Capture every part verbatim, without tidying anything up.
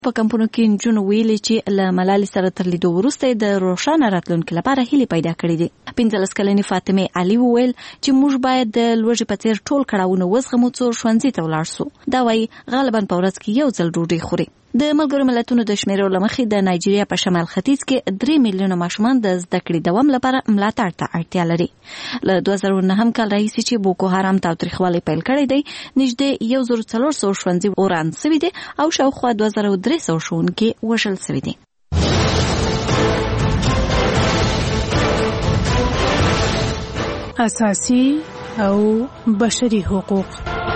په کمپونو کې نجونو ویلي چې له ملالۍ سره تر لیدو وروسته د روښانه راتلونکي لپاره هیلې پیدا کړې دي. پنځلس کلنې فاطمه علي وویل چې موږ باید د لوږې په څیر ټول کړاوونه وزغمو څو ښوونځي ته ولاړ سو. دا وایي غالبا په ورځ کې یو ځل ډوډۍ خوري. د ملګرو ملتونو د شمیرو له مخې د نایجیریا په شمال ختیځ کې درې میلیونه ماشومان د زده کړې دوام لپاره ملاتړ ته اړتیا لري. له دوه زره نهم کال راهیسې چې بوکو حرام تاوتریخوالی پیل کړی دی، نږدې یو زر څلور سوه ښوونځي وران سوي دي او شاوخوا دوه زره درې سوه ښوونکي وژل سوي دي. اساسي او بشري حقوق.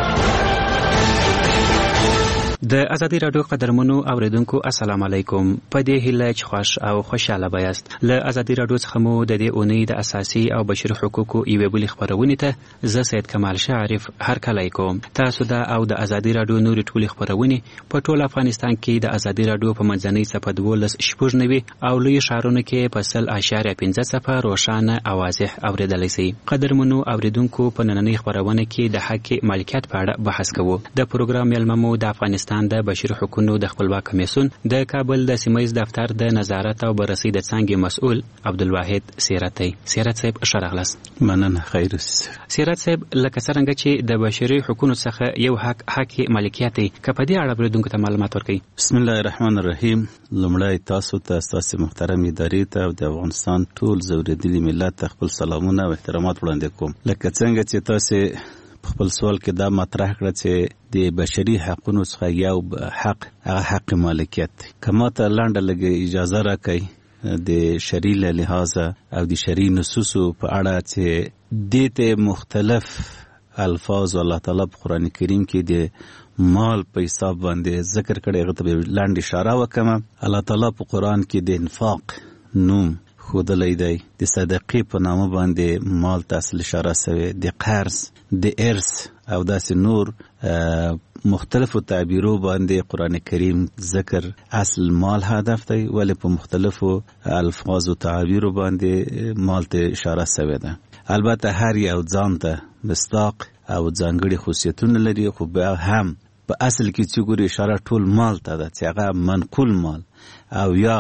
د ازادي راډیو قدرمنو اوریدونکو السلام علیکم. په دې هیله چې خوش او خوشاله بایاست. له ازادي راډیو څخه مو د دې اونۍ د اساسي او بشري حقوقو یوې بلې خپرونې ته زه سید کمال شعرف هرکلی کوم. تاسو دا او د ازادي راډیو نورې ټولې خپرونې په ټول افغانستان کې د ازادي راډیو په منځنۍ څپه دولس شپږ نوي او لوی ښارونو کې په سل اشاریه پنځه څپه روښانه او واضح اوریدلی سئ. قدرمنو اوریدونکو په نننۍ خپرونه کې د حق مالکیت په اړه بحث کوو. د پروګرام میلمه مو د افغانستان د بشري حقوقو د خپلواک کمیسیون د کابل د سیمایي دفتر د نظارت او بررسي د څانګې مسؤل عبدالواحد سیرتي. سیرت صاحب ښه راغلاست. مننه. خیر اوسه. سیرت صاحب لکه څرنګه چې د بشري حقوقو څخه یو حق حق مالکیت دی، که په دې اړه بریدونکو ته معلومات ورکړئ. بسم الله الرحمن الرحیم. لومړی تاسو ته تاسو محترم ادارې ته او د افغانستان ټول زوریدلي ملت ته خپل سلامونه او احترامات وړاندې کوم. لکه څنګه چې تاسو خپل سوال کې دا مطرح کړه چې د بشري حقوقو څخه یو حق هغه حق مالکیت دی. که ما ته لنډه لږه اجازه راکړئ د شرعي له لحاظه او د شرعي نصوصو په اړه چې دې ته مختلف الفاظ الله تعالی په قرآن کریم کې د مال په حساب باندې ذکر کړی، هغه ته لنډ اشاره وکړم. الله تعالی په قرآن کې د انفاق نوم خودلی دی، د صدقې په نامه باندې مال ته اصل اشاره سوی، د قرض، د ارث او داسې نور مختلفو تعبیرو باندې قرآن کریم ذکر اصل مال هدف دی، ولی په مختلفو الفاظ و تعبیرو باندې مال ته اشاره سوی ده. البته هر یو ځان ته مصداق او ځانګړي خصوصیتونه لري، خو بیا هم په اصل کې چې ګوري اشاره ټول مال ته ده، چې هغه منقول مال او یا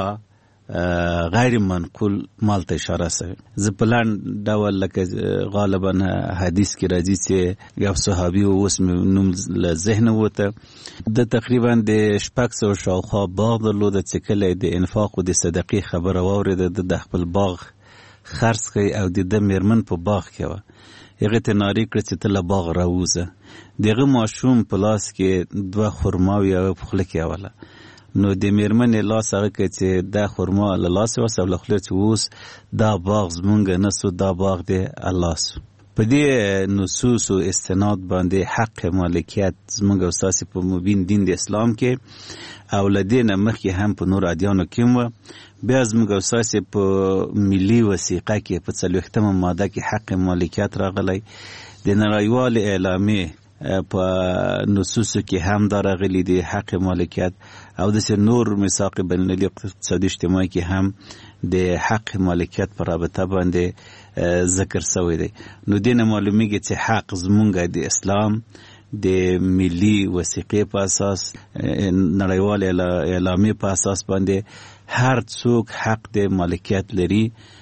غیر منقول مال ته اشاره سوی. زه په لاندې ډول لکه غالبا حدیث کې راځي چې یو صحابي اوس مې نوم له ذهنه وته، د تقریبا د شپږ سوه شاوخوا باغ درلوده، چې کله د انفاق او د صدقې خبره واورېده د خپل باغ خرڅ کړی او د ده مېرمن په باغ کې وه. هغې ته نارې کړه چې ته له باغ راووځه. د هغه ماشوم په لاس کې دوه خرماوې هغه په خوله کې اوله، نو د میرمنې لاس هغه کې چې دا خرما له لاسه وسه او له خولې چې اوس دا باغ زمونږ نه سو، دا باغ دی الله سو. په دې نصوصو استناد باندې حق مالکیت زمونږ او ستاسې په مبین دین د اسلام کې او له دې نه مخکې هم په نور ادیانو کې وه. بیا زمونږ او ستاسې په ملي وثیقه کې په څلوېښتمه ماده کې حق مالکیت راغلی. د نړیوالې اعلامیې په نصوصو کې هم دا راغلی دی حق مالکیت، او داسې نور میثاق بین المللي اقتصادي اجتماعي کې هم د حق مالکیت په رابطه باندې ذکر شوی دی. نو دې نه معلومیږي چې حق زمونږ د اسلام د ملي وثیقې په اساس، نړیوال اعلامیې په اساس باندې هر څوک حق د مالکیت لري،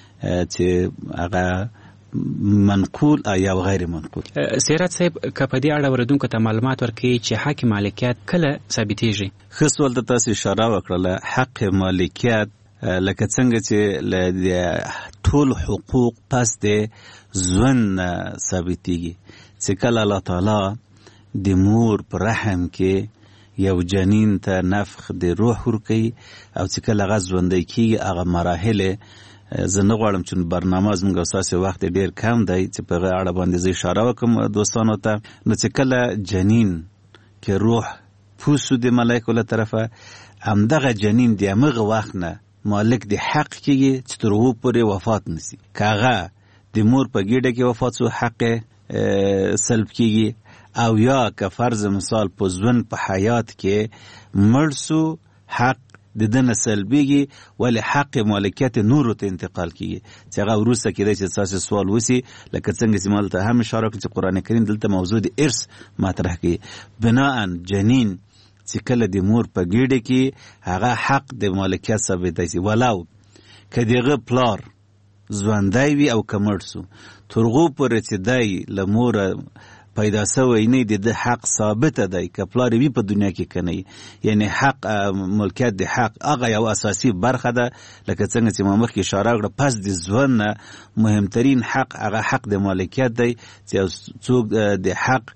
چې هغه منقول یا غیر منقول. سیرت صاحب که په دې اړه اوریدونکو ته معلومات ورکړي چې حق مالکیت کله ثابتېږي؟ ښه سوال ته تاسو اشاره وکړله. حق مالکیت لکه څنګه چې له ټول حقوق پس د ژوند ثابتېږي، چې کله الله تعالی د مور په رحم کې یو جنین ته نفخ د روح ورکوي او چې کله هغه ژوندی کېږي، هغه مراحل زه نه غواړم چې برنامه زموږ اساسي وخت ډیر کم دی چې په هغه اړه باندې زه اشاره وکړم دوستانو ته. نو چې کله جنین کې روح پوسو د ملایکو له طرفه، همدغه جنین د همغه وخت نه مالک د حق کېږي چې تر هغو پورې وفات نشي. که هغه د مور په ګېډه کې وفات شو حق سلب کېږي، او یا که فرض مثال په ژوند په حیات کې مړ شو حق د ده نه سلبېږي، ولې حق مالکیت نورو ته انتقال کېږي، چې هغه وروسته کېدای چې ستاسې سوال وسي. لکه څنګه چې ما دلته هم اشاره کړم چې قرآن کریم دلته موضوع د ارث مطرح کوي. بناءً جنین چې کله د مور په ګیډه کې هغه حق د مالکیت ثابتای شي، ولو که دغه پلار ژوندی وي او که مړ سو، تر هغو پورې چې دی له موره پیدا سوی نه دی، د حق ثابته دی که پلار وي په دنیا کې که نه. یعنی حق ملکیت د حق هغه یو اساسي برخه ده، لکه څنګه چې ما مخکې اشاره کړه پس د ژوند نه مهمترین حق هغه حق د مالکیت دی چې څوک د حق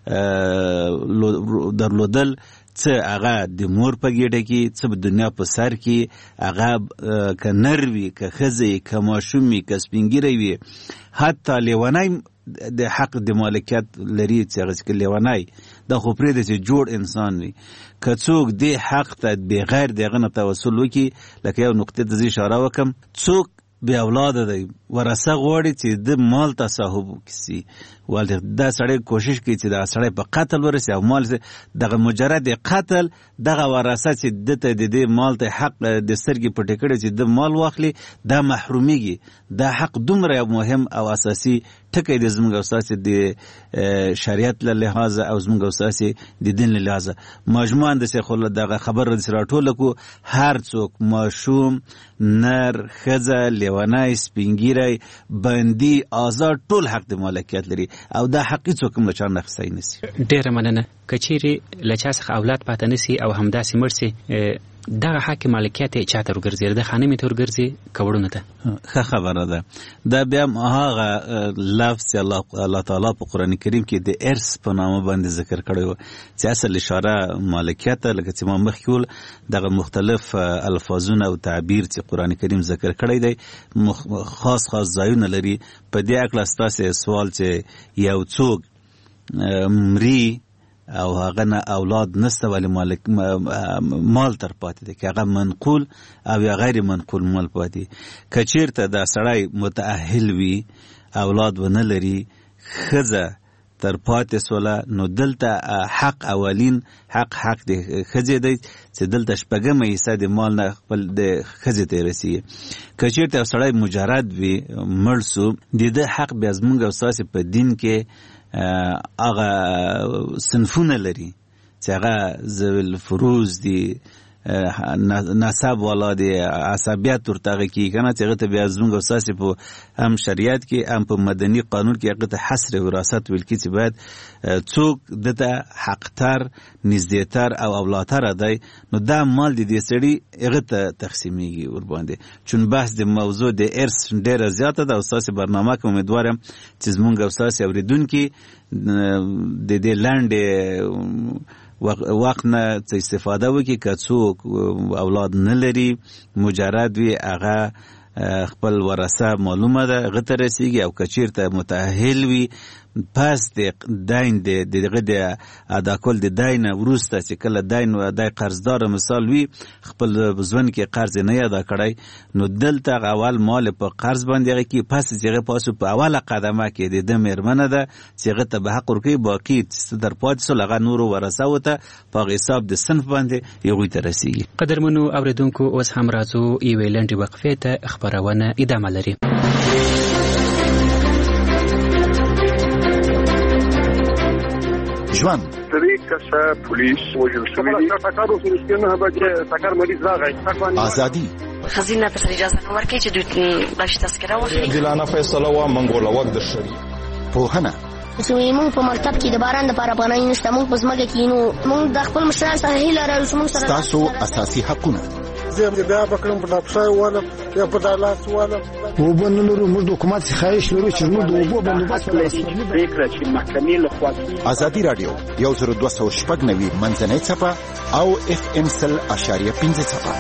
درلودل، څه هغه د مور په ګیډه کې، څه په دنیا په سر کې، هغه که نر وي که ښځه که ماشوم وي که سپین ږیری وي، حتی لیونی د حق د مالکیت لري چې هغه چې لیونی دا خو پرېږده چې جوړ انسان وي، که څوک دې حق ته بغیر د هغه نه توسل وکړي، لکه یو نقطې ته زه اشاره وکړم، څوک بې اولاده دی ورثه غواړي چې د مال تصاحب وکړي، ولې دا سړی کوشش کوي چې دا سړی په قتل ورسي او مال دغه مجرد قتل دغه ورثه چې دته د دې مال ته حق د سترګې پټې کړي چې د مال واخلي دا محرومیږي. دا حق دومره مهم او اساسي ټکی دی زموږ او ستاسې د شریعت له لحاظه او زموږ او ستاسې د دین له لحاظه. مجموعاً داسې خو دغه خبر داسې راټوله کړو، هر څوک ماشوم، نر، ښځه، لیونی، سپین ږیری، بندي، آزاد، ټول حق د مالکیت لري او دا حق هیڅوک هم له چا نه اخیستی نشي. ډېره مننه. که چیرې له چا څخه اولاد پاته نسي او همداسې مړ سي، دغه حق مالکیت یې چا ته ورګرځي؟ د خانمې ته ورګرځي که وړونو ته؟ ښه خبره ده. دا بیا هم هغه لفظ چې الله الله تعالی په قرآن کریم کې د ارث په نامه باندې ذکر کړی و چې اصل اشاره مالکیت ته، لکه چې ما مخکې ویل دغه مختلف الفاظونه او تعبیر چې قرآن کریم ذکر کړی دی خاص خاص ځایونه لري. په دې هکله ستاسې سوال چې یو څوک مري او هغه نه اولاد نسته ولی مالک مال تر پاتې دی، که هغه منقول او یا غیر منقول مال پاتې. که چیرته دا سړی متأهل وي اولاد ونه لري، ښځه تر پاتې سوله، نو دلته حق اولین حق حق د ښځې دی چې دلته شپږمه حصه د مال نه خپل د ښځې ته رسیږي. که چیرته یو سړی مجرد وي مړ سو، د ده حق بیا زموږ او ستاسې په دین کې هغه صنفونه لري چې هغه ذوی الفروض دي، نسب والا دی، عصبیت ورته هغه کېږي که نه، چې هغه ته بیا زموږ او ستاسې په هم شریعت کې هم په مدني قانون کې هغه ته حصر وراثت ویل کېږي چې باید څوک دته حقتر، نږدېتر او اولاتره دی، نو دا مال د دې سړي هغه ته تقسیمیږي ورباندې. چون بحث د موضوع د ارث ډېره زیاته ده او ستاسې برنامه کې امیدوار یم چې زموږ او ستاسې اورېدونکي د دې لنډې وقت نه استفاده وکړي. که څوک اولاد نه لري مجرد وي، هغه خپل ورثه معلومه ده هغه ته رسیږي، او که چیرته متأهل وي پس د دین د دغه د ادا کول د دین وروسته چې کله دین و د قرضدار مثال وي خپل ژوند کې قرض نه ادا کړی، نو دلته اول مال په قرض باندې هغه کې پس چې پاسو په اوله قدمه کې د دې مېرمنه ده چې هغه ته به حق ورکوي، باقي در پاتې سول هغه نور ورثه وته په حساب د صنف باندې یو ته رسیږي. قدرمنو اوریدونکو، اوس هم راځو یوې لنډې وقفې ته، خبرونه ادامه لري. ژوند درې کسه پولیس وژل شوي دي. ټکر وشو چې نه به چې ټکر مریض راغی. ازادي خزینه په اجازه نه ورکړي چې دوی بشي تذکره واخلي. دلانه فیصله وا منګوله وخت د شری پوهنه سوی مونږ په مکتب کې د باران د پاره پناه نشته، مونږ په ځمکه کې نو مونږ د خپل مشران سره هیله لرو چې مونږ سره تاسو اساسي حقونه زه بیا بکرم په تاسو والا یا په دالاس والا و بنلرو موږ د حکومت څخه خواهش لرو چې موږ د اوبو بندوبست ولرو. فکر چې محکمې له خوا ازادي رادیو یو زر دوه سوه شپږ نوي منځنۍ څپه او اف ام سل اشاریه پنځه څپه.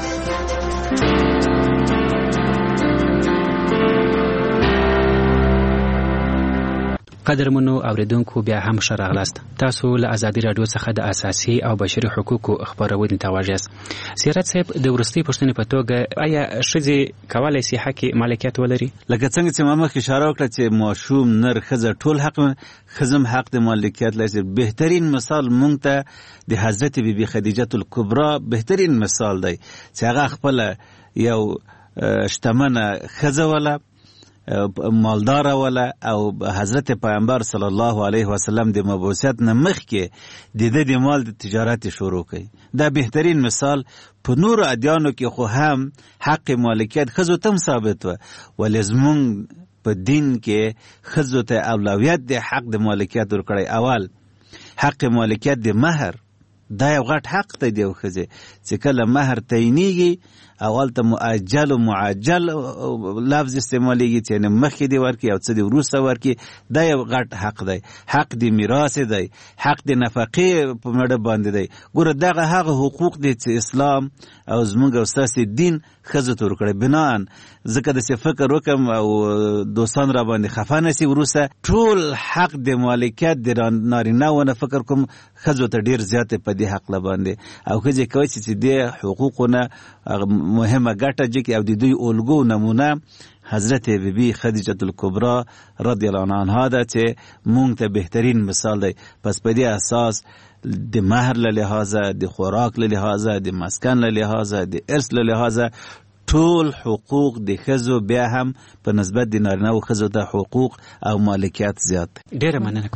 قدرمنو اوریدونکو، بیا هم ښه راغلاست. تاسو له ازادي راډیو څخه د اساسي او بشري حقوقو خبرونې ته غوږ یاست. سیرت صاحب، د وروستۍ پوښتنې په توګه آیا ښځې کولی شي حق مالکیت ولري؟ لکه څنګه چې ما مخکې اشاره وکړه چې ماشوم، نر، ښځه ټول حق، ښځه حق د مالکیت لري. بهترین مثال مونږ ته د حضرت بی بی خدیجه الکبرا بهترین مثال دی چې هغه خپل یو شتمنه ښځه وله مالدار ولا او حضرت پیغمبر صلی الله علیه وسلم د مبعوثیت نه مخکې د د مال د تجارت شروع کړي. دا بهترین مثال په نور ادیانو کې خو هم حق مالکیت ښځو ته ثابت و، ولې زمونږ په دین کې ښځو ته اولویت د حق د مالکیت ورکړی. اول حق مالکیت د مهر، دا یو غټ حق دی د یو ښځې چې کله مهر تعینېږي اول ته مؤجل و معجل لفظ استعمالیږي چې یعنې مخکې دې ورکړي او څه دې وروسته ورکړي. دا یو غټ حق دی. حق د میراث دی، حق د نفقې په مړه باندې دی. ګوره دغه هغه حقوق دی چې اسلام او زموږ او ستاسې دین ښځو ته ورکړی. بناً ځکه داسې فکر وکړم او دوستان را باندې خفه نه سي، وروسته ټول حق د مالکیت د نارینه‌و نه فکر کوم ښځو ته ډېر زیات په دې حق باندې او ښځې کولی شي چې دې حقوقو نه مهمه ګټه جکي او د دوی الګو نمونه حضرت بیبي خدیجه الکبرا رضی الله عنها ده چې مونږ ته بهترین مثال دی. پس په دې اساس د مهر له لحاظه، د خوراک له لحاظه، د مسکن له لحاظه، د ارث له لحاظه ټول حقوق د ښځو بیا هم په نسبت د نارینه‌و ښځو ته حقوق او مالکیت زیات دی. ډېره مننه.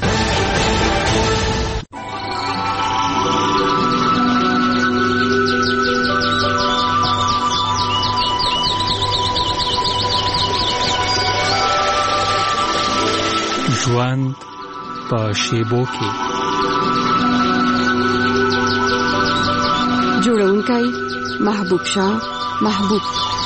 ژوند په شیبو کې. جوړونکی محبوب شاه محبوب.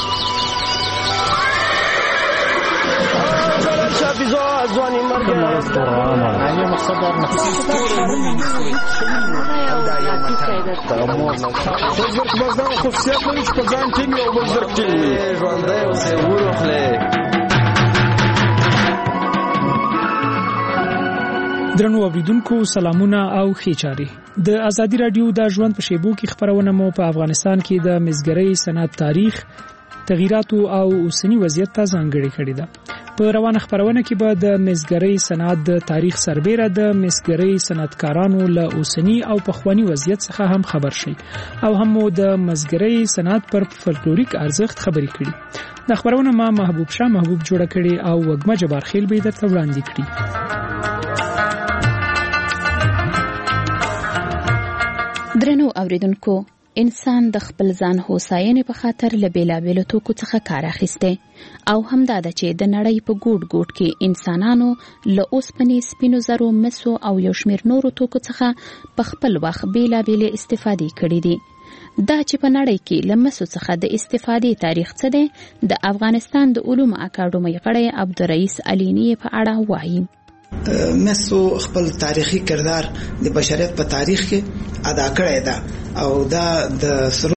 درنو اوریدونکو سلامونه او ښې چارې. د ازادي رادیو د ژوند په شیبو کې خبرونه مو په افغانستان کې د مزګرۍ صنعت تاریخ، تغیراتو او اوسنی وضعیت ته ځانګړې کړې ده. په روانه خبرونه کې به د مزګرۍ صنعت د تاریخ سربېره د مزګرۍ صنعتکارانو له اوسنی او پخوانی وضعیت څخه هم خبر شي او هم مو د مزګرۍ صنعت پر فولکلوریک ارزښت خبرې کړي. د خبرونه ما محبوب شاه محبوب جوړه کړې او وګمه جبار خیل به درته وړاندې کړي. درنو اوریدونکو، انسان د خپل ځان هوساینې په خاطر له بیلابیلو توکو څخه کار اخیسته او همدا ده چې د نړۍ په ګوټ ګوټ کې انسانانو له اوسپنې، سپینو زرو، مسو او یو شمېر نورو توکو څخه په خپل وخت بیلابیلې استفادې کړې دي. دا چې په نړۍ کې له مسو څخه د استفادې تاریخ څه دی، د افغانستان د علومو اکاډمۍ غړی عبدالرئیس علینی په اړه وایي. مسو خپل تاریخي کردار د بشریت په تاریخ کې ادا کړی ده او دا د